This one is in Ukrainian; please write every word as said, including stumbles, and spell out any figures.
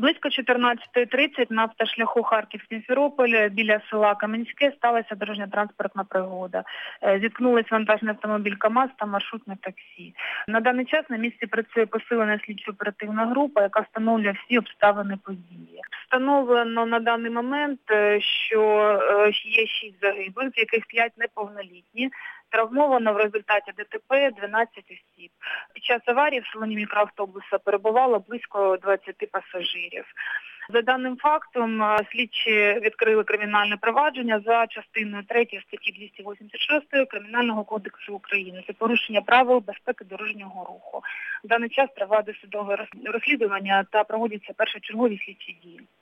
Близько чотирнадцятої тридцять на автошляху Харків-Сімферополь біля села Кам'янське сталася дорожньо-транспортна пригода. Зіткнулись вантажний автомобіль КАМАЗ та маршрутне таксі. На даний час на місці працює посилена слідчо-оперативна група, яка встановлює всі обставини події. Встановлено на даний момент, що є шість загиблих, з яких п'ять неповнолітні. Травмовано в результаті ДТП дванадцять осіб. Під час аварії в салоні мікроавтобуса перебувало близько двадцяти пасажирів. За даним фактом, слідчі відкрили кримінальне провадження за частиною третьою статті двісті вісімдесят шість Кримінального кодексу України. Це порушення правил безпеки дорожнього руху. В даний час триває досудове розслідування та проводяться першочергові слідчі дії.